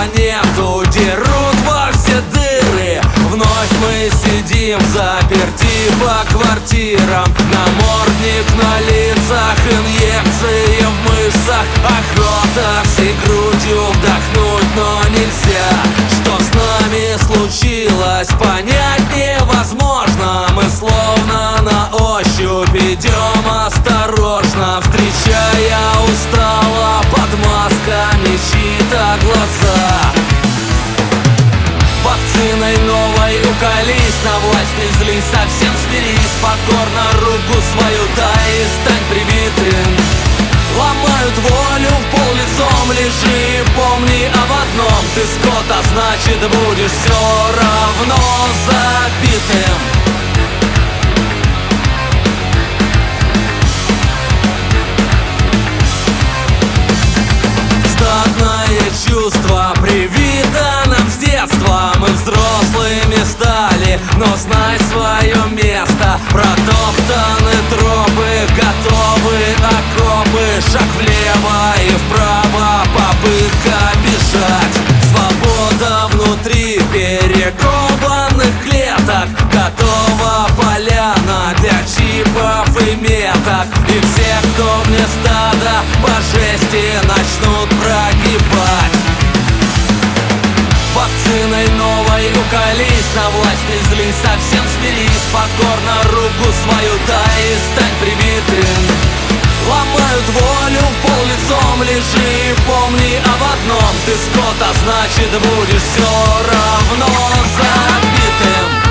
планету дерут во все дыры. Вновь мы сидим заперти по квартирам. Намордник на лицах, инъекции в мышцах. Охота всей грудью вдохнуть, но нельзя. Что с нами случилось, понять невозможно. Мы словно на ощупь идем осторожно, встречая устало под масками чьи-то глаза. Вакциной новой уколись, на власть не злись, совсем смирись. Покорно руку свою дай и стань привитым. Ломают волю, в пол лицом лежи и помни об одном: ты скот, а значит будешь все равно забитым. Стадное чувство привито нам с детства. Мы взрослыми стали, но знай свое место. Протоптаны тропы, готовы окопы. Шаг влево и вправо, попытка бежать. Свобода внутри перекованных клеток. Готова поляна для чипов и меток. И все, кто вне стада, по жести начнут прогибать. Вакциной новой уколись, на власть не злись, совсем смирись. Покорно руку свою дай и стань привитым. Ломают волю, в пол лицом лежи и помни об одном: ты скот, а значит будешь все равно забитым.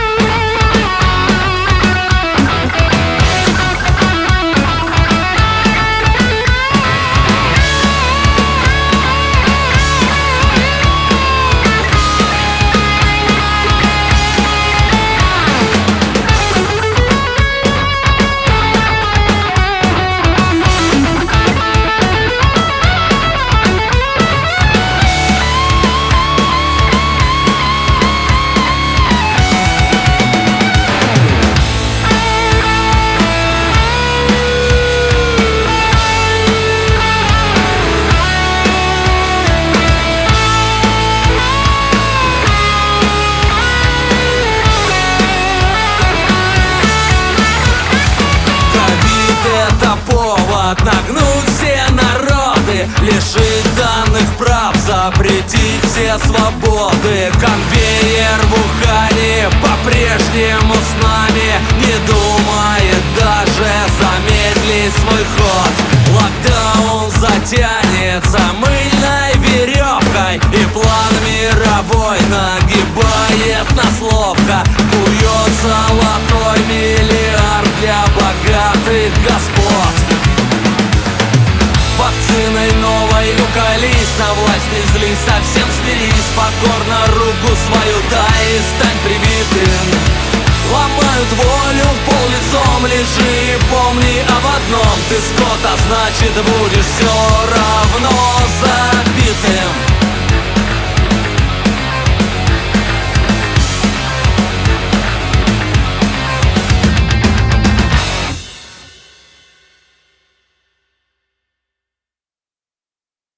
Нагнуть все народы, лишить данных прав, запретить все свободы. Конвейер в Ухане по-прежнему с нами, не думает даже замедлить свой ход. Локдаун затянется мыльной веревкой, и план мировой нагибает нас ловко. Кует золотой миллиард для богатых господ. Вакциной новой уколись, на власть не злись, совсем смирись. Покорно руку свою дай и стань привитым. Ломают волю, в пол лицом лежи и помни об одном: ты скот, а значит будешь все равно забитым.